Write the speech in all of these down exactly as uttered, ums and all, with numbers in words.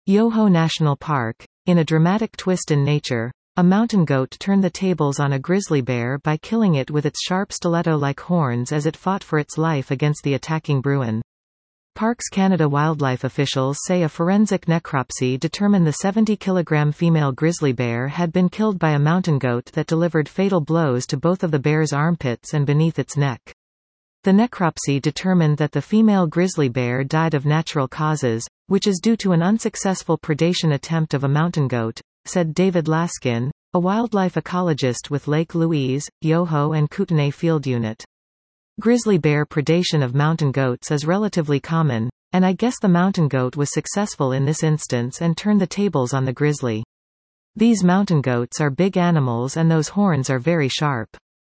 Yoho National Park. In a dramatic twist in nature, a mountain goat turned the tables on a grizzly bear by killing it with its sharp stiletto-like horns as it fought for its life against the attacking bruin. Parks Canada wildlife officials say a forensic necropsy determined the seventy kilogram female grizzly bear had been killed by a mountain goat that delivered fatal blows to both of the bear's armpits and beneath its neck. The necropsy determined that the female grizzly bear died of natural causes, which is due to an unsuccessful predation attempt of a mountain goat, said David Laskin, a wildlife ecologist with Lake Louise, Yoho and Kootenay Field Unit. Grizzly bear predation of mountain goats is relatively common, and I guess the mountain goat was successful in this instance and turned the tables on the grizzly. These mountain goats are big animals and those horns are very sharp.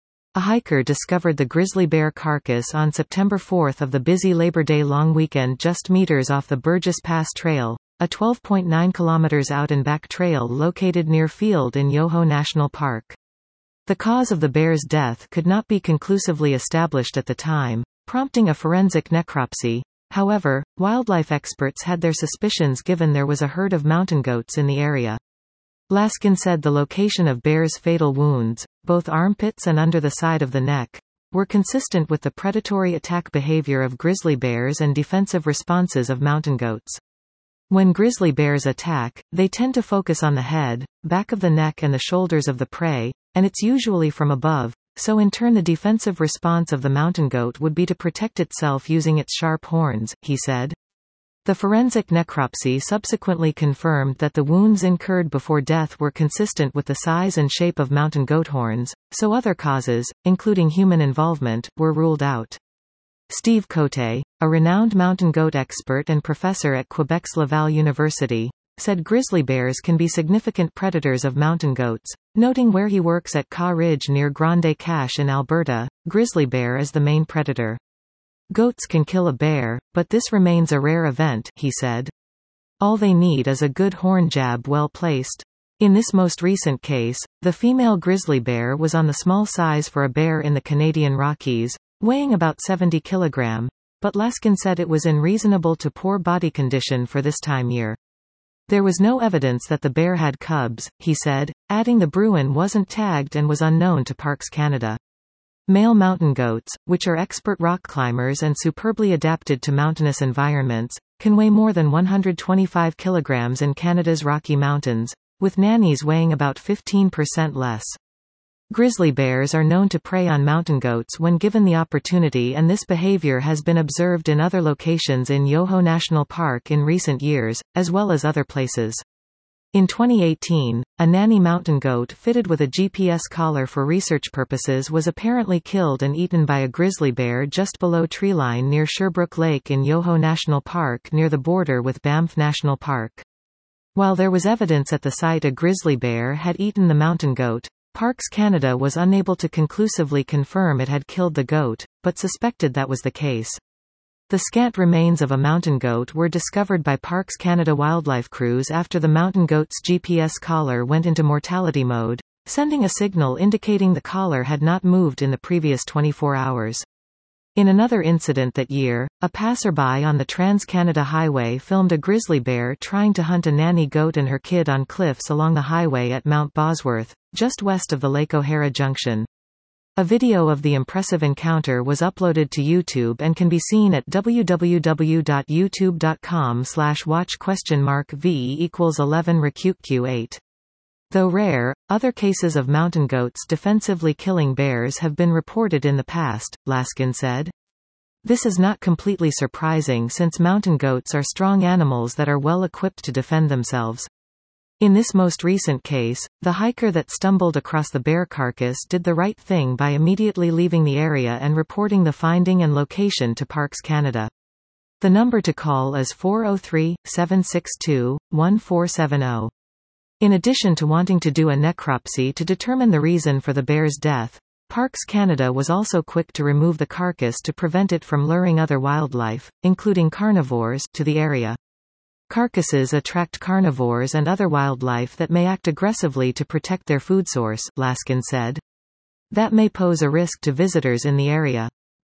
A hiker discovered the grizzly bear carcass on September fourth of the busy Labor Day long weekend just meters off the Burgess Pass Trail, a twelve point nine kilometers out and back trail located near Field in Yoho National Park. The cause of the bear's death could not be conclusively established at the time, prompting a forensic necropsy. However, wildlife experts had their suspicions given there was a herd of mountain goats in the area. Laskin said the location of bear's fatal wounds, both armpits and under the side of the neck, were consistent with the predatory attack behavior of grizzly bears and defensive responses of mountain goats. When grizzly bears attack, they tend to focus on the head, back of the neck and the shoulders of the prey, and it's usually from above, so in turn the defensive response of the mountain goat would be to protect itself using its sharp horns, he said. The forensic necropsy subsequently confirmed that the wounds incurred before death were consistent with the size and shape of mountain goat horns, so other causes, including human involvement, were ruled out. Steve Cote, a renowned mountain goat expert and professor at Quebec's Laval University, said grizzly bears can be significant predators of mountain goats, noting where he works at Caw Ridge near Grande Cache in Alberta, grizzly bear is the main predator. Goats can kill a bear, but this remains a rare event, he said. All they need is a good horn jab well placed. In this most recent case, the female grizzly bear was on the small size for a bear in the Canadian Rockies, weighing about seventy kilograms, but Laskin said it was in reasonable to poor body condition for this time year. There was no evidence that the bear had cubs, he said, adding the bruin wasn't tagged and was unknown to Parks Canada. Male mountain goats, which are expert rock climbers and superbly adapted to mountainous environments, can weigh more than one hundred twenty-five kilograms in Canada's Rocky Mountains, with nannies weighing about fifteen percent less. Grizzly bears are known to prey on mountain goats when given the opportunity, and this behavior has been observed in other locations in Yoho National Park in recent years, as well as other places. In twenty eighteen, a nanny mountain goat fitted with a G P S collar for research purposes was apparently killed and eaten by a grizzly bear just below treeline near Sherbrooke Lake in Yoho National Park near the border with Banff National Park. While there was evidence at the site a grizzly bear had eaten the mountain goat, Parks Canada was unable to conclusively confirm it had killed the goat, but suspected that was the case. The scant remains of a mountain goat were discovered by Parks Canada wildlife crews after the mountain goat's G P S collar went into mortality mode, sending a signal indicating the collar had not moved in the previous twenty-four hours. In another incident that year, a passerby on the Trans-Canada Highway filmed a grizzly bear trying to hunt a nanny goat and her kid on cliffs along the highway at Mount Bosworth, just west of the Lake O'Hara Junction. A video of the impressive encounter was uploaded to YouTube and can be seen at w w w dot youtube dot com slash watch question mark v equals eleven recute q eight. Though rare, other cases of mountain goats defensively killing bears have been reported in the past, Laskin said. This is not completely surprising since mountain goats are strong animals that are well equipped to defend themselves. In this most recent case, the hiker that stumbled across the bear carcass did the right thing by immediately leaving the area and reporting the finding and location to Parks Canada. The number to call is four oh three, seven six two, one four seven oh. In addition to wanting to do a necropsy to determine the reason for the bear's death, Parks Canada was also quick to remove the carcass to prevent it from luring other wildlife, including carnivores, to the area. Carcasses attract carnivores and other wildlife that may act aggressively to protect their food source, Laskin said. That may pose a risk to visitors in the area.